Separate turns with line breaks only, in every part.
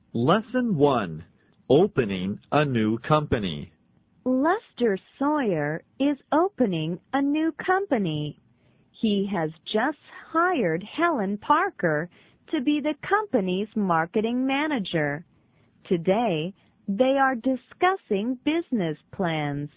Lesson 1. Opening a new company.
Lester Sawyer is opening a new company. He has just hired Helen Parker to be the company's marketing manager. Today, they are discussing business plans.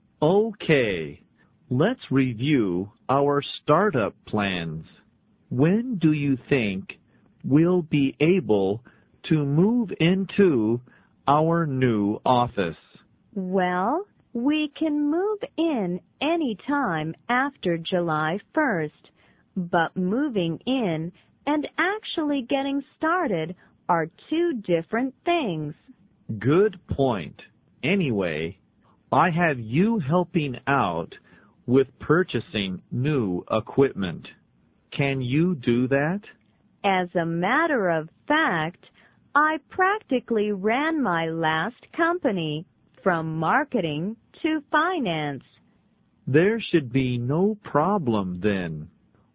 Okay, let's review our startup plans. When do you think we'll be able to move into our new office?
Well, we can move in any time after July 1st, but moving in and actually getting started are two different things.
Good point. Anyway, I have you helping out with purchasing new equipment. Can you do that?
As a matter of fact, I practically ran my last company from marketing to finance.
There should be no problem then.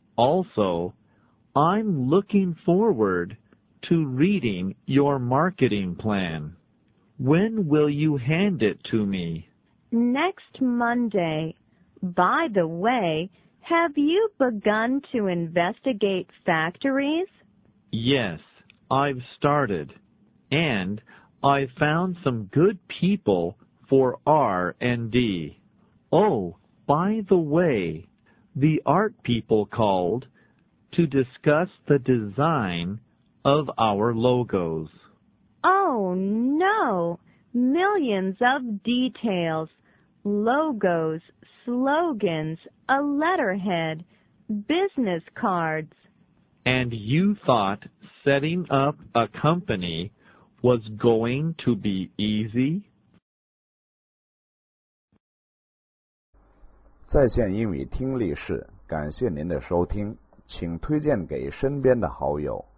Also, I'm looking forward to reading your marketing plan. When will you hand it to me?
Next Monday. By the way, have you begun to investigate factories?
Yes, I've started. And I found some good people for R&D. Oh, by the way, the art people called to discuss the design of our logos.
Oh, no! Millions of details. Logos, slogans, a letterhead, business cards.
And you thought setting up a company was going to be easy?
在线英语听力室，感谢您的收听，请推荐给身边的好友。